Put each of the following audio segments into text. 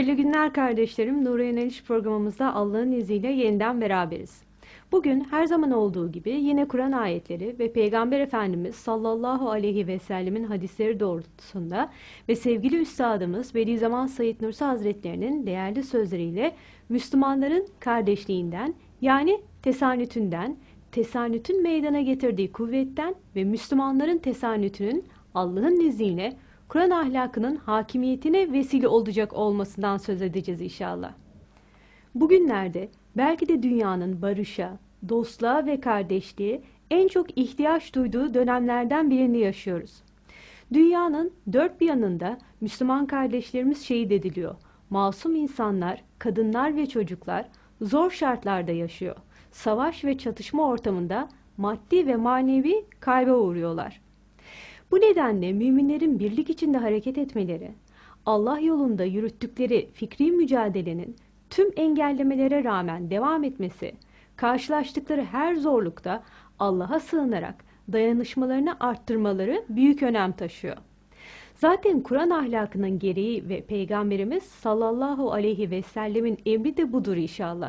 Hayırlı günler kardeşlerim. Nur'a Yöneliş programımızda Allah'ın izniyle yeniden beraberiz. Bugün her zaman olduğu gibi yine Kur'an ayetleri ve Peygamber Efendimiz sallallahu aleyhi ve sellemin hadisleri doğrultusunda ve sevgili üstadımız Bediüzzaman Said Nursi Hazretlerinin değerli sözleriyle Müslümanların kardeşliğinden yani tesanütünden, tesanütün meydana getirdiği kuvvetten ve Müslümanların tesanütünün Allah'ın izniyle Kur'an ahlakının hakimiyetine vesile olacak olmasından söz edeceğiz inşallah. Bugünlerde belki de dünyanın barışa, dostluğa ve kardeşliğe en çok ihtiyaç duyduğu dönemlerden birini yaşıyoruz. Dünyanın dört bir yanında Müslüman kardeşlerimiz şehit ediliyor. Masum insanlar, kadınlar ve çocuklar zor şartlarda yaşıyor. Savaş ve çatışma ortamında maddi ve manevi kayba uğruyorlar. Bu nedenle müminlerin birlik içinde hareket etmeleri, Allah yolunda yürüttükleri fikri mücadelenin tüm engellemelere rağmen devam etmesi, karşılaştıkları her zorlukta Allah'a sığınarak dayanışmalarını arttırmaları büyük önem taşıyor. Zaten Kur'an ahlakının gereği ve Peygamberimiz sallallahu aleyhi ve sellemin emri de budur inşallah.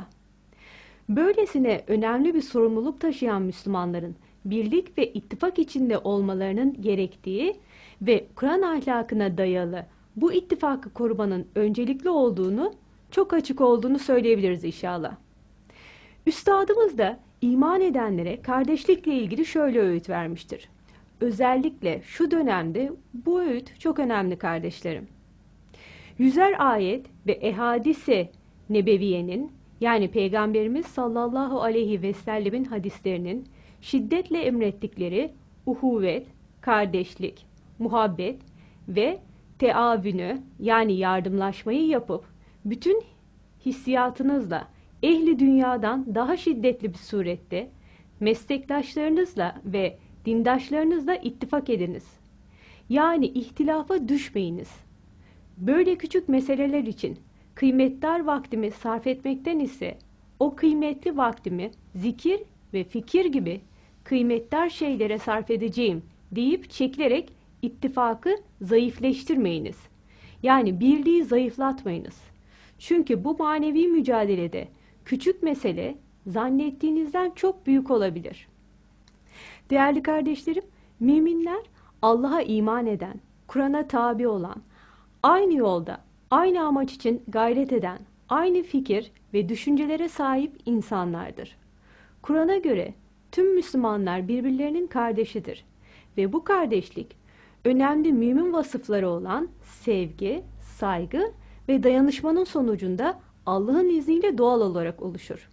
Böylesine önemli bir sorumluluk taşıyan Müslümanların birlik ve ittifak içinde olmalarının gerektiği ve Kur'an ahlakına dayalı bu ittifakı korumanın öncelikli olduğunu, çok açık olduğunu söyleyebiliriz inşallah. Üstadımız da iman edenlere kardeşlikle ilgili şöyle öğüt vermiştir. Özellikle şu dönemde bu öğüt çok önemli kardeşlerim. Yüzer ayet ve ehadise nebeviyenin yani Peygamberimiz sallallahu aleyhi ve sellemin hadislerinin şiddetle emrettikleri uhuvvet, kardeşlik, muhabbet ve teavünü yani yardımlaşmayı yapıp bütün hissiyatınızla ehli dünyadan daha şiddetli bir surette meslektaşlarınızla ve dindaşlarınızla ittifak ediniz. Yani ihtilafa düşmeyiniz. Böyle küçük meseleler için kıymetdar vaktimi sarf etmekten ise o kıymetli vaktimi zikir ve fikir gibi kıymetdar şeylere sarf edeceğim deyip çekilerek ittifakı zayıfleştirmeyiniz. Yani birliği zayıflatmayınız. Çünkü bu manevi mücadelede küçük mesele zannettiğinizden çok büyük olabilir. Değerli kardeşlerim, müminler Allah'a iman eden, Kur'an'a tabi olan, aynı yolda, aynı amaç için gayret eden, aynı fikir ve düşüncelere sahip insanlardır. Kur'an'a göre tüm Müslümanlar birbirlerinin kardeşidir ve bu kardeşlik önemli mümin vasıfları olan sevgi, saygı ve dayanışmanın sonucunda Allah'ın izniyle doğal olarak oluşur.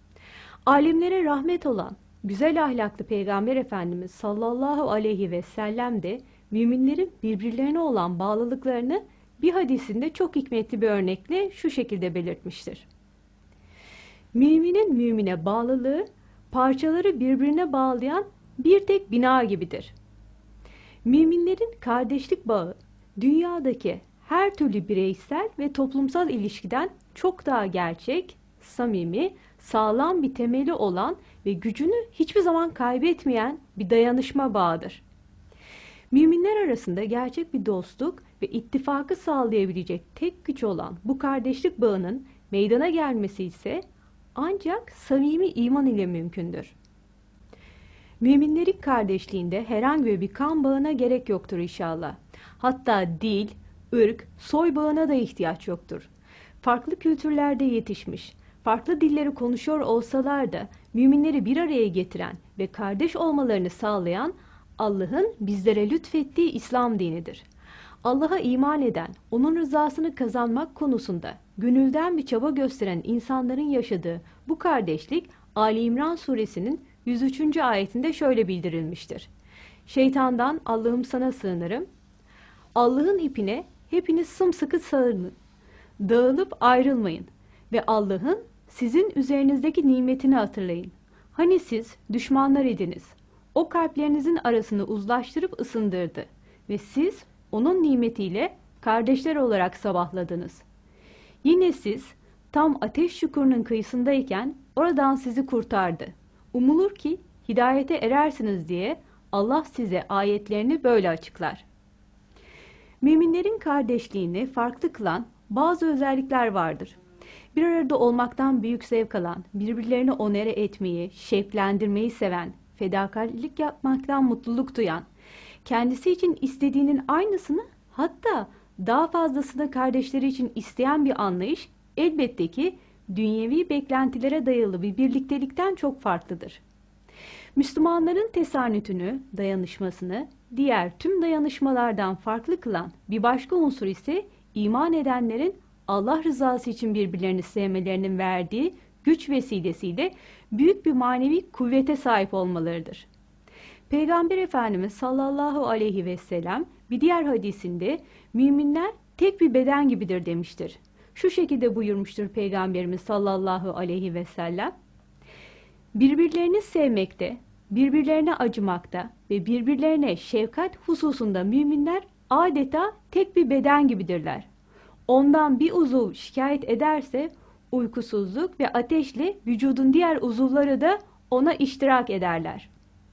Alemlere rahmet olan güzel ahlaklı Peygamber Efendimiz sallallahu aleyhi ve sellem de müminlerin birbirlerine olan bağlılıklarını bir hadisinde çok hikmetli bir örnekle şu şekilde belirtmiştir. Müminin mümine bağlılığı parçaları birbirine bağlayan bir tek bina gibidir. Müminlerin kardeşlik bağı dünyadaki her türlü bireysel ve toplumsal ilişkiden çok daha gerçek, samimi, sağlam bir temeli olan ve gücünü hiçbir zaman kaybetmeyen bir dayanışma bağıdır. Müminler arasında gerçek bir dostluk ve ittifakı sağlayabilecek tek güç olan bu kardeşlik bağının meydana gelmesi ise ancak samimi iman ile mümkündür. Müminlerin kardeşliğinde herhangi bir kan bağına gerek yoktur inşallah. Hatta dil, ırk, soy bağına da ihtiyaç yoktur. Farklı kültürlerde yetişmiş, farklı dilleri konuşuyor olsalar da müminleri bir araya getiren ve kardeş olmalarını sağlayan Allah'ın bizlere lütfettiği İslam dinidir. Allah'a iman eden, onun rızasını kazanmak konusunda gönülden bir çaba gösteren insanların yaşadığı bu kardeşlik Ali İmran suresinin 103. ayetinde şöyle bildirilmiştir. Şeytandan Allah'ım sana sığınırım. Allah'ın ipine hepiniz sımsıkı sarılın. Dağılıp ayrılmayın ve Allah'ın sizin üzerinizdeki nimetini hatırlayın. Hani siz düşmanlar idiniz. O kalplerinizin arasını uzlaştırıp ısındırdı ve siz onun nimetiyle kardeşler olarak sabahladınız. Yine siz tam ateş çukurunun kıyısındayken oradan sizi kurtardı. Umulur ki hidayete erersiniz diye Allah size ayetlerini böyle açıklar. Müminlerin kardeşliğini farklı kılan bazı özellikler vardır. Bir arada olmaktan büyük zevk alan, birbirlerini onere etmeyi, şevklendirmeyi seven, fedakarlık yapmaktan mutluluk duyan, kendisi için istediğinin aynısını, hatta daha fazlasını kardeşleri için isteyen bir anlayış elbette ki dünyevi beklentilere dayalı bir birliktelikten çok farklıdır. Müslümanların tesanütünü, dayanışmasını diğer tüm dayanışmalardan farklı kılan bir başka unsur ise iman edenlerin Allah rızası için birbirlerini sevmelerinin verdiği güç vesilesiyle büyük bir manevi kuvvete sahip olmalarıdır. Peygamber Efendimiz sallallahu aleyhi ve sellem bir diğer hadisinde müminler tek bir beden gibidir demiştir. Şu şekilde buyurmuştur Peygamberimiz sallallahu aleyhi ve sellem: birbirlerini sevmekte, birbirlerine acımakta ve birbirlerine şefkat hususunda müminler adeta tek bir beden gibidirler. Ondan bir uzuv şikayet ederse uykusuzluk ve ateşle vücudun diğer uzuvları da ona iştirak ederler.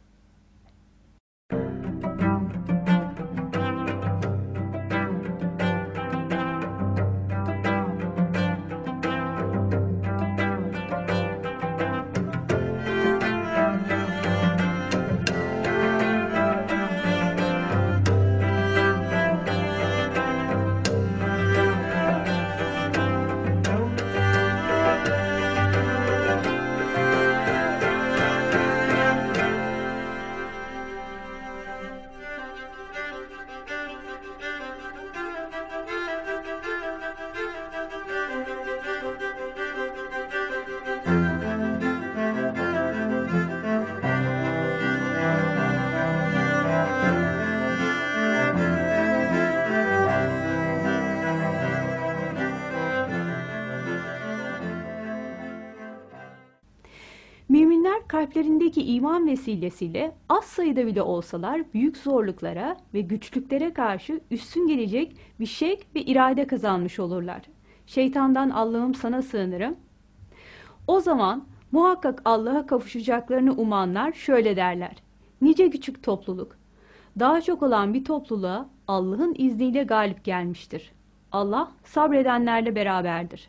Müminler kalplerindeki iman vesilesiyle az sayıda bile olsalar büyük zorluklara ve güçlüklere karşı üstün gelecek bir şevk ve irade kazanmış olurlar. Şeytandan Allah'ım sana sığınırım. O zaman muhakkak Allah'a kavuşacaklarını umanlar şöyle derler: nice küçük topluluk, daha çok olan bir topluluğa Allah'ın izniyle galip gelmiştir. Allah sabredenlerle beraberdir.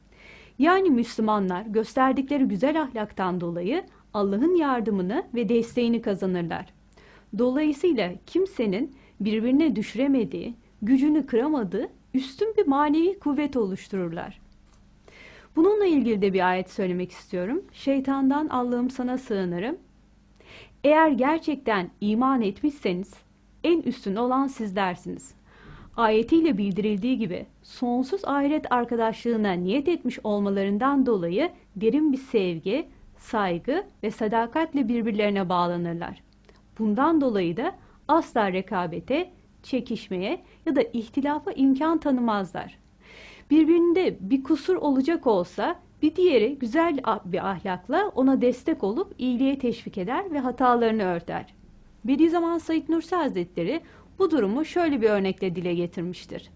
Yani Müslümanlar gösterdikleri güzel ahlaktan dolayı Allah'ın yardımını ve desteğini kazanırlar. Dolayısıyla kimsenin birbirine düşüremediği, gücünü kıramadığı üstün bir manevi kuvvet oluştururlar. Bununla ilgili de bir ayet söylemek istiyorum. Şeytandan Allah'ım sana sığınırım. Eğer gerçekten iman etmişseniz en üstün olan sizlersiniz. Ayetiyle bildirildiği gibi sonsuz ahiret arkadaşlığına niyet etmiş olmalarından dolayı derin bir sevgi, saygı ve sadakatle birbirlerine bağlanırlar. Bundan dolayı da asla rekabete, çekişmeye ya da ihtilafa imkan tanımazlar. Birbirinde bir kusur olacak olsa bir diğeri güzel bir ahlakla ona destek olup iyiliğe teşvik eder ve hatalarını örter. Bediüzzaman Said Nursi Hazretleri bu durumu şöyle bir örnekle dile getirmiştir.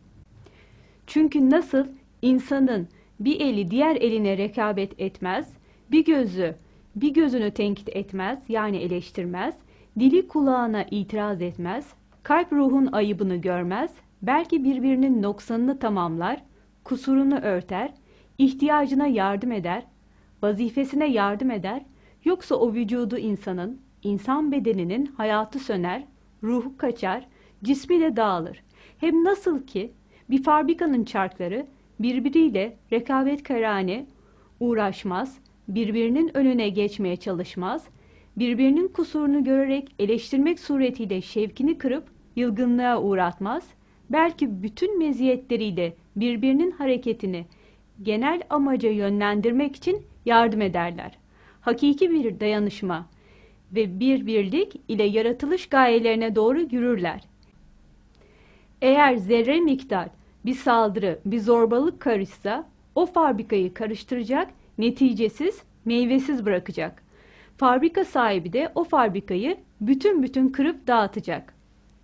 Çünkü nasıl insanın bir eli diğer eline rekabet etmez, bir gözü bir gözünü tenkit etmez yani eleştirmez, dili kulağına itiraz etmez, kalp ruhun ayıbını görmez, belki birbirinin noksanını tamamlar, kusurunu örter, ihtiyacına yardım eder, vazifesine yardım eder, yoksa o vücudu insanın, insan bedeninin hayatı söner, ruhu kaçar, cismi de dağılır. Hem nasıl ki bir fabrikanın çarkları birbiriyle rekabetkarane uğraşmaz, birbirinin önüne geçmeye çalışmaz, birbirinin kusurunu görerek eleştirmek suretiyle şevkini kırıp yılgınlığa uğratmaz, belki bütün meziyetleriyle birbirinin hareketini genel amaca yönlendirmek için yardım ederler. Hakiki bir dayanışma ve bir birlik ile yaratılış gayelerine doğru yürürler. Eğer zerre miktar bir saldırı, bir zorbalık karışsa o fabrikayı karıştıracak, neticesiz, meyvesiz bırakacak. Fabrika sahibi de o fabrikayı bütün kırıp dağıtacak.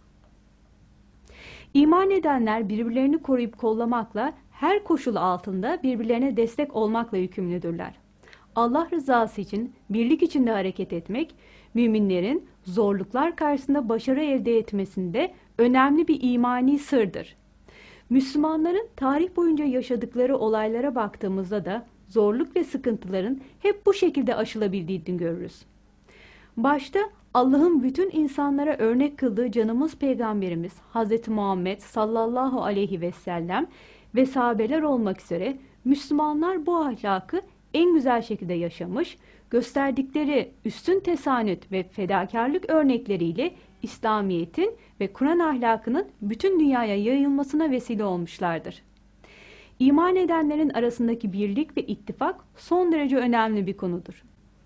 İman edenler birbirlerini koruyup kollamakla, her koşul altında birbirlerine destek olmakla yükümlüdürler. Allah rızası için birlik içinde hareket etmek, müminlerin zorluklar karşısında başarı elde etmesinde önemli bir imani sırdır. Müslümanların tarih boyunca yaşadıkları olaylara baktığımızda da zorluk ve sıkıntıların hep bu şekilde aşılabildiğini görürüz. Başta Allah'ın bütün insanlara örnek kıldığı canımız Peygamberimiz Hz. Muhammed sallallahu aleyhi ve sellem ve sahabeler olmak üzere Müslümanlar bu ahlakı en güzel şekilde yaşamış, gösterdikleri üstün tesanüt ve fedakarlık örnekleriyle İslamiyet'in ve Kur'an ahlakının bütün dünyaya yayılmasına vesile olmuşlardır. İman edenlerin arasındaki birlik ve ittifak son derece önemli bir konudur.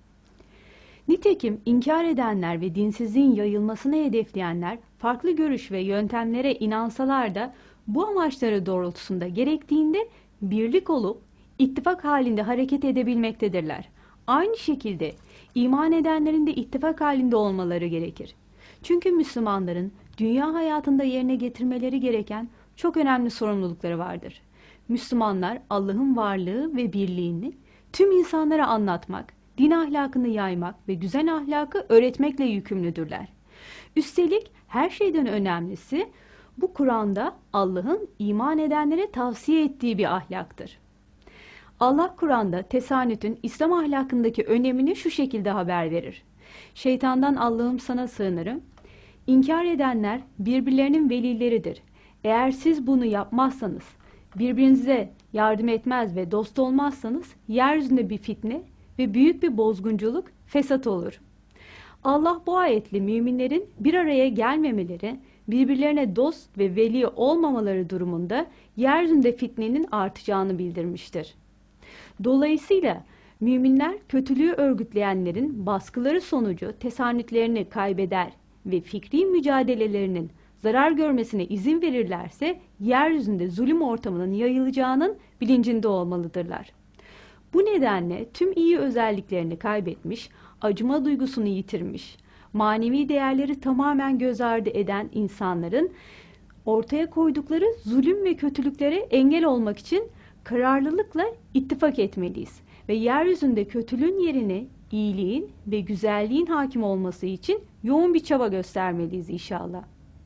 Nitekim inkar edenler ve dinsizliğin yayılmasını hedefleyenler farklı görüş ve yöntemlere inansalar da bu amaçları doğrultusunda gerektiğinde birlik olup ittifak halinde hareket edebilmektedirler. Aynı şekilde iman edenlerin de ittifak halinde olmaları gerekir. Çünkü Müslümanların dünya hayatında yerine getirmeleri gereken çok önemli sorumlulukları vardır. Müslümanlar Allah'ın varlığı ve birliğini tüm insanlara anlatmak, din ahlakını yaymak ve güzel ahlakı öğretmekle yükümlüdürler. Üstelik her şeyden önemlisi bu Kur'an'da Allah'ın iman edenlere tavsiye ettiği bir ahlaktır. Allah Kur'an'da tesanütün İslam ahlakındaki önemini şu şekilde haber verir. Şeytandan Allah'ım sana sığınırım. İnkar edenler birbirlerinin velileridir. Eğer siz bunu yapmazsanız, birbirinize yardım etmez ve dost olmazsanız yeryüzünde bir fitne ve büyük bir bozgunculuk, fesat olur. Allah bu ayetle müminlerin bir araya gelmemeleri, birbirlerine dost ve veli olmamaları durumunda yeryüzünde fitnenin artacağını bildirmiştir. Dolayısıyla müminler kötülüğü örgütleyenlerin baskıları sonucu tesanütlerini kaybeder ve fikri mücadelelerinin zarar görmesine izin verirlerse yeryüzünde zulüm ortamının yayılacağının bilincinde olmalıdırlar. Bu nedenle tüm iyi özelliklerini kaybetmiş, acıma duygusunu yitirmiş, manevi değerleri tamamen göz ardı eden insanların ortaya koydukları zulüm ve kötülüklere engel olmak için kararlılıkla ittifak etmeliyiz ve yeryüzünde kötülüğün yerine iyiliğin ve güzelliğin hakim olması için yoğun bir çaba göstermeliyiz inşallah.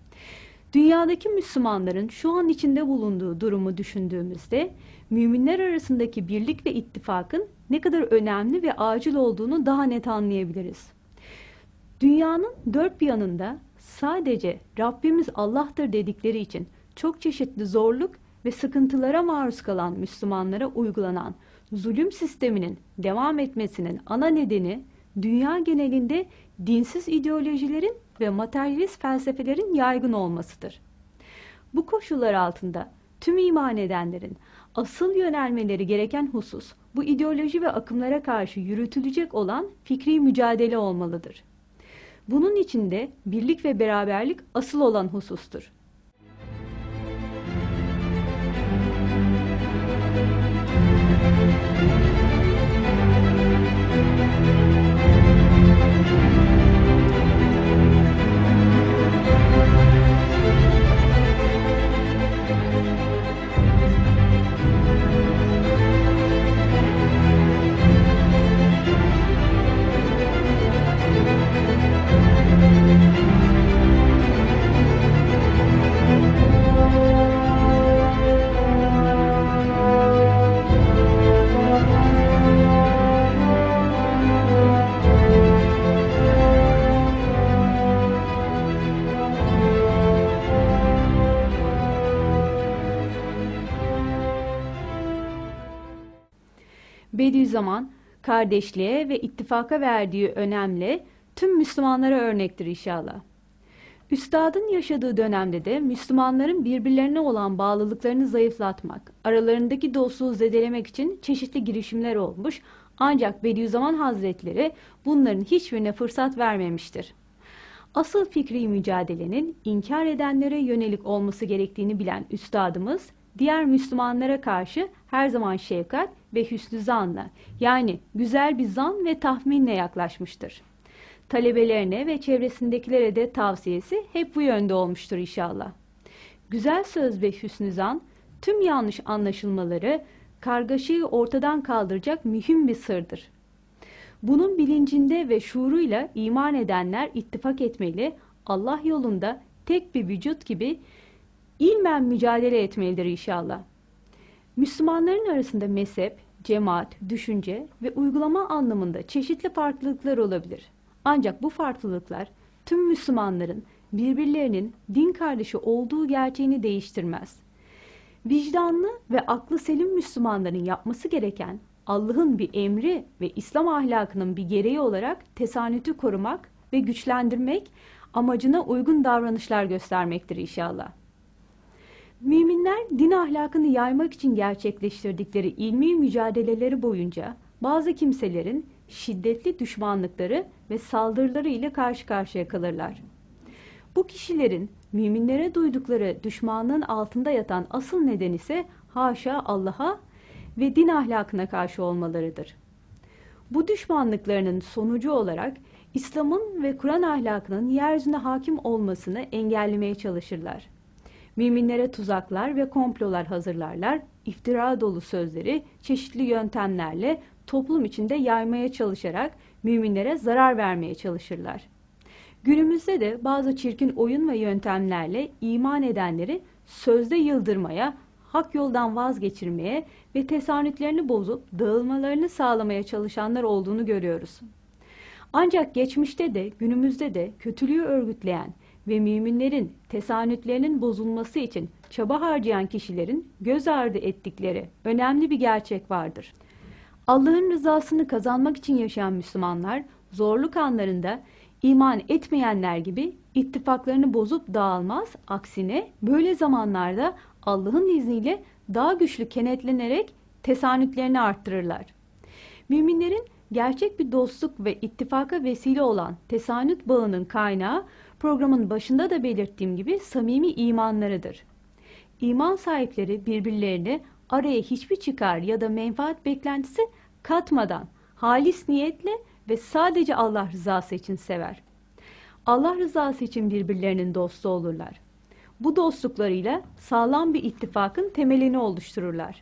Dünyadaki Müslümanların şu an içinde bulunduğu durumu düşündüğümüzde müminler arasındaki birlik ve ittifakın ne kadar önemli ve acil olduğunu daha net anlayabiliriz. Dünyanın dört bir yanında sadece Rabbimiz Allah'tır dedikleri için çok çeşitli zorluk ve sıkıntılara maruz kalan Müslümanlara uygulanan zulüm sisteminin devam etmesinin ana nedeni dünya genelinde dinsiz ideolojilerin ve materyalist felsefelerin yaygın olmasıdır. Bu koşullar altında tüm iman edenlerin asıl yönelmeleri gereken husus bu ideoloji ve akımlara karşı yürütülecek olan fikri mücadele olmalıdır. Bunun içinde birlik ve beraberlik asıl olan husustur. Bediüzzaman, kardeşliğe ve ittifaka verdiği önemle tüm Müslümanlara örnektir inşallah. Üstadın yaşadığı dönemde de Müslümanların birbirlerine olan bağlılıklarını zayıflatmak, aralarındaki dostluğu zedelemek için çeşitli girişimler olmuş, ancak Bediüzzaman Hazretleri bunların hiçbirine fırsat vermemiştir. Asıl fikri mücadelenin inkar edenlere yönelik olması gerektiğini bilen üstadımız, diğer Müslümanlara karşı her zaman şefkat ve hüsnü zanla, yani güzel bir zan ve tahminle yaklaşmıştır. Talebelerine ve çevresindekilere de tavsiyesi hep bu yönde olmuştur inşallah. Güzel söz ve hüsnü zan, tüm yanlış anlaşılmaları, kargaşayı ortadan kaldıracak mühim bir sırdır. Bunun bilincinde ve şuuruyla iman edenler ittifak etmeli, Allah yolunda tek bir vücut gibi ilmen mücadele etmelidir inşallah. Müslümanların arasında mezhep, cemaat, düşünce ve uygulama anlamında çeşitli farklılıklar olabilir. Ancak bu farklılıklar tüm Müslümanların birbirlerinin din kardeşi olduğu gerçeğini değiştirmez. Vicdanlı ve aklı selim Müslümanların yapması gereken Allah'ın bir emri ve İslam ahlakının bir gereği olarak tesanütü korumak ve güçlendirmek, amacına uygun davranışlar göstermektir inşallah. Müminler din ahlakını yaymak için gerçekleştirdikleri ilmi mücadeleleri boyunca bazı kimselerin şiddetli düşmanlıkları ve saldırıları ile karşı karşıya kalırlar. Bu kişilerin müminlere duydukları düşmanlığın altında yatan asıl neden ise haşa Allah'a ve din ahlakına karşı olmalarıdır. Bu düşmanlıklarının sonucu olarak İslam'ın ve Kur'an ahlakının yeryüzüne hakim olmasını engellemeye çalışırlar. Müminlere tuzaklar ve komplolar hazırlarlar, iftira dolu sözleri çeşitli yöntemlerle toplum içinde yaymaya çalışarak müminlere zarar vermeye çalışırlar. Günümüzde de bazı çirkin oyun ve yöntemlerle iman edenleri sözde yıldırmaya, hak yoldan vazgeçirmeye ve tesanütlerini bozup dağılmalarını sağlamaya çalışanlar olduğunu görüyoruz. Ancak geçmişte de günümüzde de kötülüğü örgütleyen ve müminlerin tesanütlerinin bozulması için çaba harcayan kişilerin göz ardı ettikleri önemli bir gerçek vardır. Allah'ın rızasını kazanmak için yaşayan Müslümanlar zorluk anlarında iman etmeyenler gibi ittifaklarını bozup dağılmaz, aksine böyle zamanlarda Allah'ın izniyle daha güçlü kenetlenerek tesanütlerini arttırırlar. Müminlerin gerçek bir dostluk ve ittifaka vesile olan tesanüt bağının kaynağı programın başında da belirttiğim gibi samimi imanlarıdır. İman sahipleri birbirlerini araya hiçbir çıkar ya da menfaat beklentisi katmadan halis niyetle ve sadece Allah rızası için sever. Allah rızası için birbirlerinin dostu olurlar. Bu dostluklarıyla sağlam bir ittifakın temelini oluştururlar.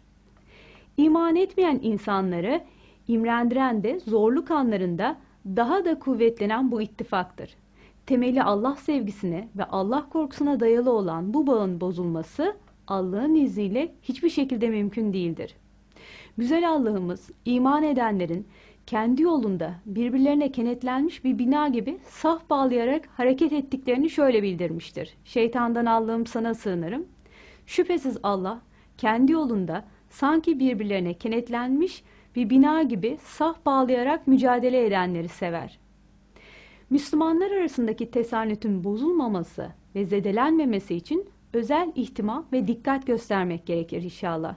İman etmeyen insanları imrendiren de zorluk anlarında daha da kuvvetlenen bu ittifaktır. Temeli Allah sevgisine ve Allah korkusuna dayalı olan bu bağın bozulması Allah'ın izniyle hiçbir şekilde mümkün değildir. Güzel Allah'ımız iman edenlerin kendi yolunda birbirlerine kenetlenmiş bir bina gibi saf bağlayarak hareket ettiklerini şöyle bildirmiştir. Şeytandan Allah'ım sana sığınırım. Şüphesiz Allah kendi yolunda sanki birbirlerine kenetlenmiş bir bina gibi saf bağlayarak mücadele edenleri sever. Müslümanlar arasındaki tesanütün bozulmaması ve zedelenmemesi için özel ihtimam ve dikkat göstermek gerekir inşallah.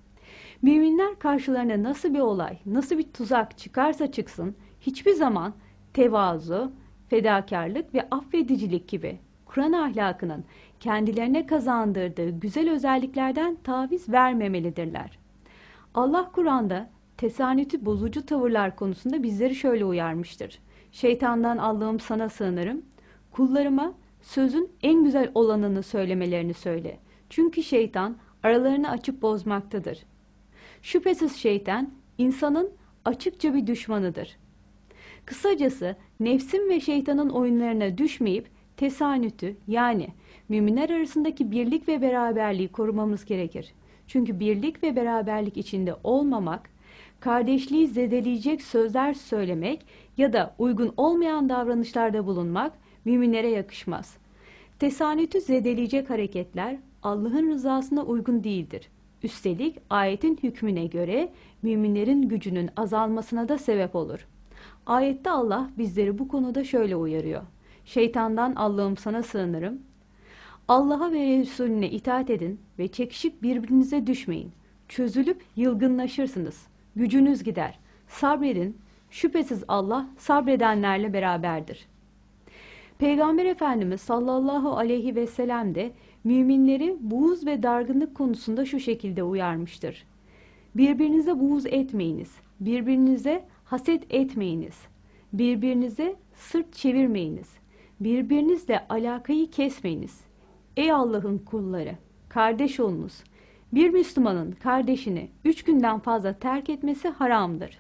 Müminler karşılarına nasıl bir olay, nasıl bir tuzak çıkarsa çıksın, hiçbir zaman tevazu, fedakarlık ve affedicilik gibi Kur'an ahlakının kendilerine kazandırdığı güzel özelliklerden taviz vermemelidirler. Allah Kur'an'da tesanütü bozucu tavırlar konusunda bizleri şöyle uyarmıştır. Şeytandan Allah'ım sana sığınırım. Kullarıma sözün en güzel olanını söylemelerini söyle. Çünkü şeytan aralarını açıp bozmaktadır. Şüphesiz şeytan insanın açıkça bir düşmanıdır. Kısacası nefsin ve şeytanın oyunlarına düşmeyip tesanütü yani müminler arasındaki birlik ve beraberliği korumamız gerekir. Çünkü birlik ve beraberlik içinde olmamak, kardeşliği zedeleyecek sözler söylemek ya da uygun olmayan davranışlarda bulunmak müminlere yakışmaz. Tesanütü zedeleyecek hareketler Allah'ın rızasına uygun değildir. Üstelik ayetin hükmüne göre müminlerin gücünün azalmasına da sebep olur. Ayette Allah bizleri bu konuda şöyle uyarıyor. Şeytandan Allah'ım sana sığınırım. Allah'a ve Resulüne itaat edin ve çekişip birbirinize düşmeyin. Çözülüp yılgınlaşırsınız. Gücünüz gider. Sabredin. Şüphesiz Allah sabredenlerle beraberdir. Peygamber Efendimiz sallallahu aleyhi ve sellem de müminleri buğz ve dargınlık konusunda şu şekilde uyarmıştır. Birbirinize buğz etmeyiniz. Birbirinize haset etmeyiniz. Birbirinize sırt çevirmeyiniz. Birbirinizle alakayı kesmeyiniz. Ey Allah'ın kulları, kardeş olunuz. Bir Müslümanın kardeşini 3 günden fazla terk etmesi haramdır.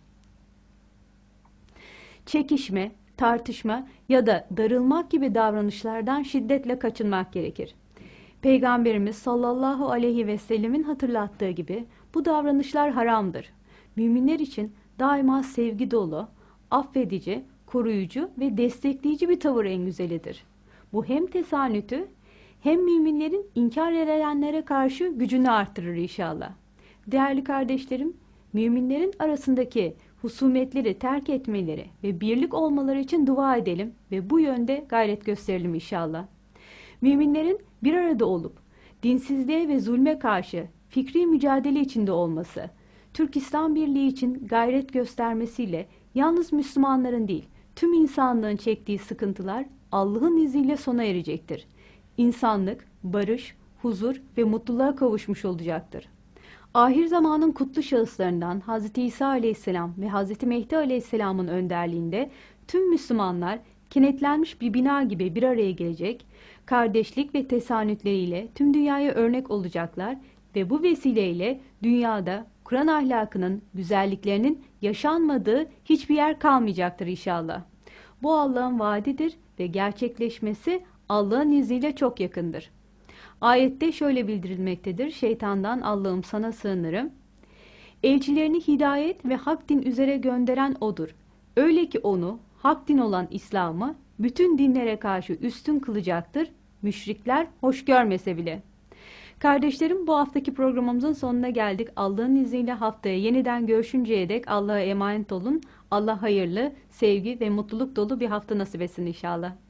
Çekişme, tartışma ya da darılmak gibi davranışlardan şiddetle kaçınmak gerekir. Peygamberimiz sallallahu aleyhi ve sellemin hatırlattığı gibi bu davranışlar haramdır. Müminler için daima sevgi dolu, affedici, koruyucu ve destekleyici bir tavır en güzelidir. Bu hem tesanütü hem müminlerin inkar edenlere karşı gücünü artırır inşallah. Değerli kardeşlerim, müminlerin arasındaki husumetleri terk etmeleri ve birlik olmaları için dua edelim ve bu yönde gayret gösterelim inşallah. Müminlerin bir arada olup dinsizliğe ve zulme karşı fikri mücadele içinde olması, Türk İslam Birliği için gayret göstermesiyle yalnız Müslümanların değil, tüm insanlığın çektiği sıkıntılar Allah'ın izniyle sona erecektir. İnsanlık, barış, huzur ve mutluluğa kavuşmuş olacaktır. Ahir zamanın kutlu şahıslarından Hz. İsa Aleyhisselam ve Hz. Mehdi Aleyhisselam'ın önderliğinde tüm Müslümanlar kenetlenmiş bir bina gibi bir araya gelecek, kardeşlik ve tesanütleriyle tüm dünyaya örnek olacaklar ve bu vesileyle dünyada Kur'an ahlakının, güzelliklerinin yaşanmadığı hiçbir yer kalmayacaktır inşallah. Bu Allah'ın vaadidir ve gerçekleşmesi Allah'ın izniyle çok yakındır. Ayette şöyle bildirilmektedir: şeytandan Allah'ım sana sığınırım. Elçilerini hidayet ve hak din üzere gönderen O'dur. Öyle ki onu, hak din olan İslam'ı, bütün dinlere karşı üstün kılacaktır, müşrikler hoş görmese bile. Kardeşlerim, bu haftaki programımızın sonuna geldik. Allah'ın izniyle haftaya yeniden görüşünceye dek Allah'a emanet olun. Allah hayırlı, sevgi ve mutluluk dolu bir hafta nasip etsin inşallah.